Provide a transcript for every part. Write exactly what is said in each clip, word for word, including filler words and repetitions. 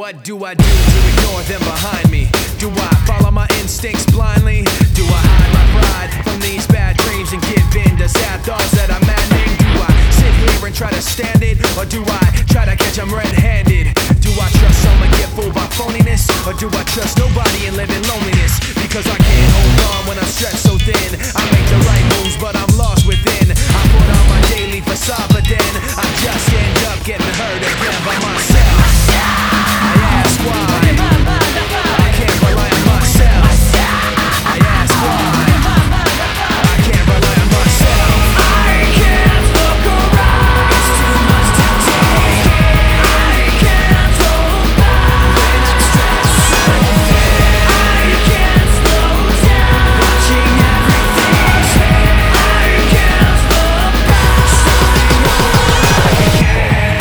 What do I do to ignore them behind me? Do I follow my instincts blindly? Do I hide my pride from these bad dreams and give in to sad thoughts that I'm maddening? Do I sit here and try to stand it? Or do I try to catch them red-handed? Do I trust someone, get fooled by phoniness? Or do I trust nobody and live in loneliness? Because I can't hold on when I'm stretched so thin. I make the right moves but I'm lost within. I put on my daily facade but then I just end up getting hurt again by myself. I ask why I can't rely on myself. I ask why I can't rely on myself. I can't look around, it's too much to take. I can't hold back when I'm stressed so thin. I can't slow down, watching everything change. I can't look back, starting over again.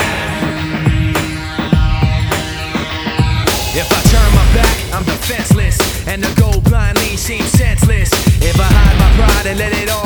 If I turn my back, I'm defenseless, and to go blindly seems senseless. If I hide my pride and let it all